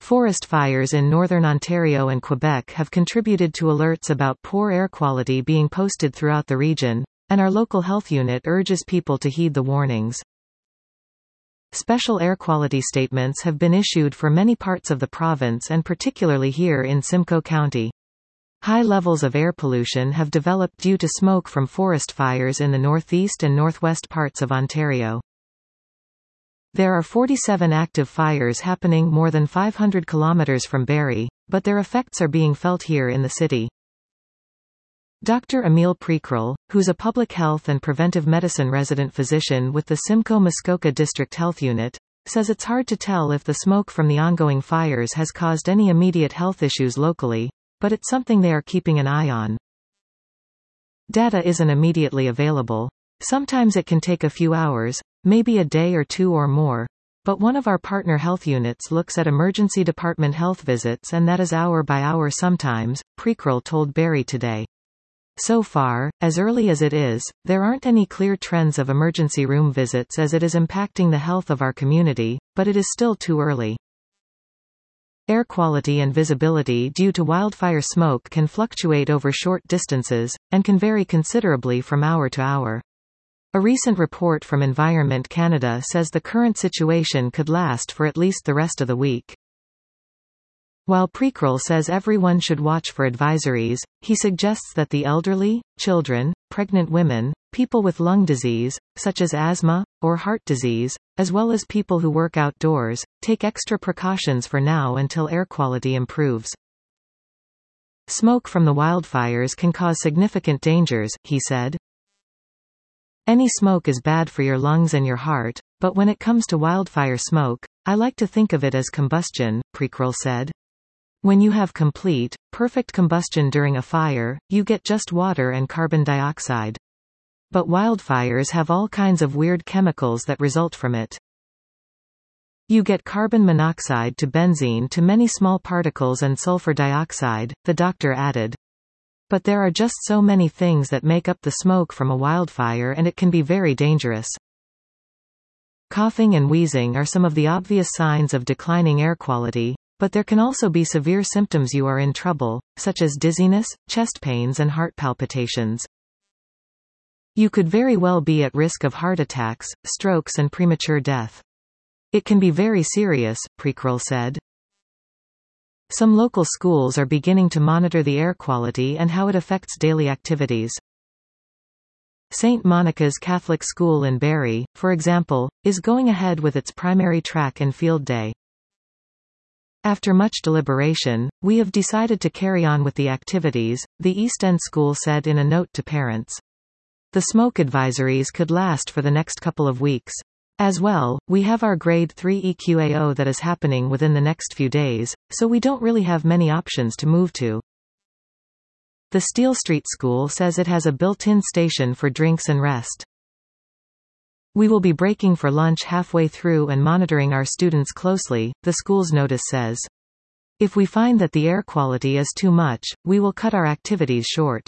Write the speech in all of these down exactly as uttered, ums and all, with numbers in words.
Forest fires in northern Ontario and Quebec have contributed to alerts about poor air quality being posted throughout the region, and our local health unit urges people to heed the warnings. Special air quality statements have been issued for many parts of the province and particularly here in Simcoe County. High levels of air pollution have developed due to smoke from forest fires in the northeast and northwest parts of Ontario. There are forty-seven active fires happening more than five hundred kilometers from Barrie, but their effects are being felt here in the city. Doctor Emile Precrel, who's a public health and preventive medicine resident physician with the Simcoe-Muskoka District Health Unit, says it's hard to tell if the smoke from the ongoing fires has caused any immediate health issues locally, but it's something they are keeping an eye on. Data isn't immediately available. Sometimes it can take a few hours, maybe a day or two or more, but one of our partner health units looks at emergency department health visits and that is hour by hour sometimes, Precrel told Barrie Today. So far, as early as it is, there aren't any clear trends of emergency room visits as it is impacting the health of our community, but it is still too early. Air quality and visibility due to wildfire smoke can fluctuate over short distances, and can vary considerably from hour to hour. A recent report from Environment Canada says the current situation could last for at least the rest of the week. While Precrel says everyone should watch for advisories, he suggests that the elderly, children, pregnant women, people with lung disease, such as asthma, or heart disease, as well as people who work outdoors, take extra precautions for now until air quality improves. Smoke from the wildfires can cause significant dangers, he said. Any smoke is bad for your lungs and your heart, but when it comes to wildfire smoke, I like to think of it as combustion, Precrel said. When you have complete, perfect combustion during a fire, you get just water and carbon dioxide. But wildfires have all kinds of weird chemicals that result from it. You get carbon monoxide to benzene to many small particles and sulfur dioxide, the doctor added. But there are just so many things that make up the smoke from a wildfire and it can be very dangerous. Coughing and wheezing are some of the obvious signs of declining air quality, but there can also be severe symptoms you are in trouble, such as dizziness, chest pains and heart palpitations. You could very well be at risk of heart attacks, strokes and premature death. It can be very serious, Precrel said. Some local schools are beginning to monitor the air quality and how it affects daily activities. Saint Monica's Catholic School in Barrie, for example, is going ahead with its primary track and field day. After much deliberation, we have decided to carry on with the activities, the East End School said in a note to parents. The smoke advisories could last for the next couple of weeks. As well, we have our Grade three E Q A O that is happening within the next few days, so we don't really have many options to move to. The Steele Street School says it has a built-in station for drinks and rest. We will be breaking for lunch halfway through and monitoring our students closely, the school's notice says. If we find that the air quality is too much, we will cut our activities short.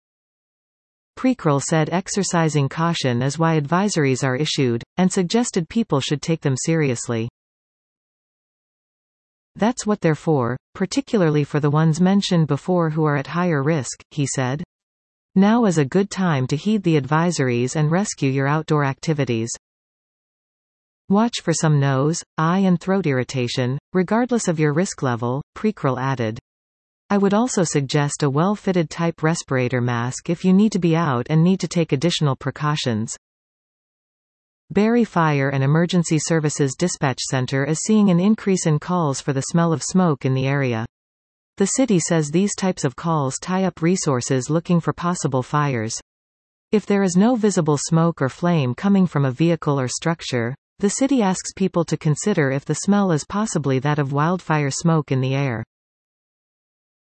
Precrel said exercising caution is why advisories are issued, and suggested people should take them seriously. That's what they're for, particularly for the ones mentioned before who are at higher risk, he said. Now is a good time to heed the advisories and rescue your outdoor activities. Watch for some nose, eye and throat irritation, regardless of your risk level, Precrel added. I would also suggest a well-fitted type respirator mask if you need to be out and need to take additional precautions. Barrie Fire and Emergency Services Dispatch Center is seeing an increase in calls for the smell of smoke in the area. The city says these types of calls tie up resources looking for possible fires. If there is no visible smoke or flame coming from a vehicle or structure, the city asks people to consider if the smell is possibly that of wildfire smoke in the air.